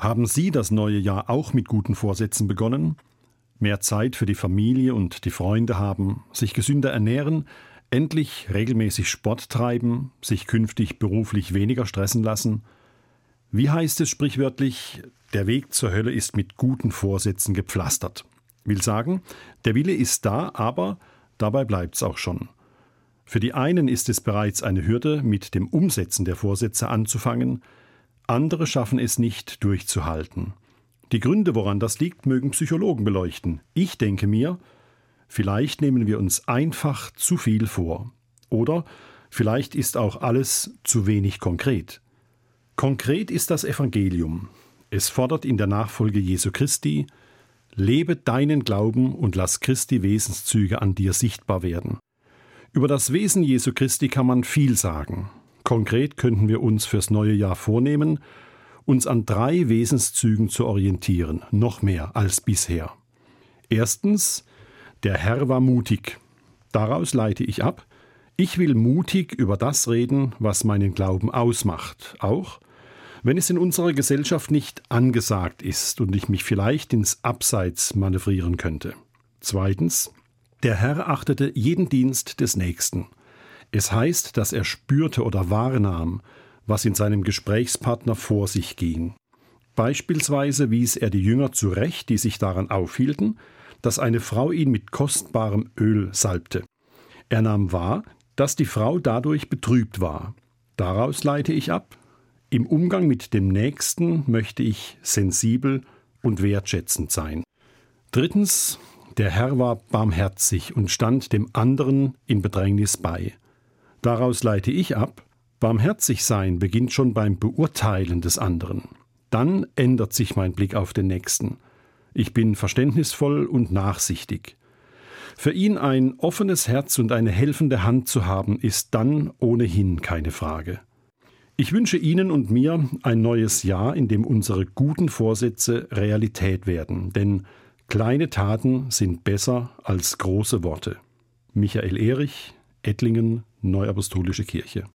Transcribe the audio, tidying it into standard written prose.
Haben Sie das neue Jahr auch mit guten Vorsätzen begonnen? Mehr Zeit für die Familie und die Freunde haben, sich gesünder ernähren, endlich regelmäßig Sport treiben, sich künftig beruflich weniger stressen lassen? Wie heißt es sprichwörtlich, der Weg zur Hölle ist mit guten Vorsätzen gepflastert. Will sagen, der Wille ist da, aber dabei bleibt's auch schon. Für die einen ist es bereits eine Hürde, mit dem Umsetzen der Vorsätze anzufangen, andere schaffen es nicht durchzuhalten. Die Gründe, woran das liegt, mögen Psychologen beleuchten. Ich denke mir, vielleicht nehmen wir uns einfach zu viel vor. Oder vielleicht ist auch alles zu wenig konkret. Konkret ist das Evangelium. Es fordert in der Nachfolge Jesu Christi: Lebe deinen Glauben und lass Christi Wesenszüge an dir sichtbar werden. Über das Wesen Jesu Christi kann man viel sagen. Konkret könnten wir uns fürs neue Jahr vornehmen, uns an 3 Wesenszügen zu orientieren, noch mehr als bisher. Erstens, der Herr war mutig. Daraus leite ich ab: Ich will mutig über das reden, was meinen Glauben ausmacht, auch wenn es in unserer Gesellschaft nicht angesagt ist und ich mich vielleicht ins Abseits manövrieren könnte. Zweitens, der Herr achtete jeden Dienst des Nächsten. Es heißt, dass er spürte oder wahrnahm, was in seinem Gesprächspartner vor sich ging. Beispielsweise wies er die Jünger zurecht, die sich daran aufhielten, dass eine Frau ihn mit kostbarem Öl salbte. Er nahm wahr, dass die Frau dadurch betrübt war. Daraus leite ich ab: Im Umgang mit dem Nächsten möchte ich sensibel und wertschätzend sein. Drittens, der Herr war barmherzig und stand dem anderen in Bedrängnis bei. Daraus leite ich ab: Barmherzig sein beginnt schon beim Beurteilen des anderen. Dann ändert sich mein Blick auf den Nächsten. Ich bin verständnisvoll und nachsichtig. Für ihn ein offenes Herz und eine helfende Hand zu haben, ist dann ohnehin keine Frage. Ich wünsche Ihnen und mir ein neues Jahr, in dem unsere guten Vorsätze Realität werden, denn kleine Taten sind besser als große Worte. Michael Erich, Ettlingen, Neuapostolische Kirche.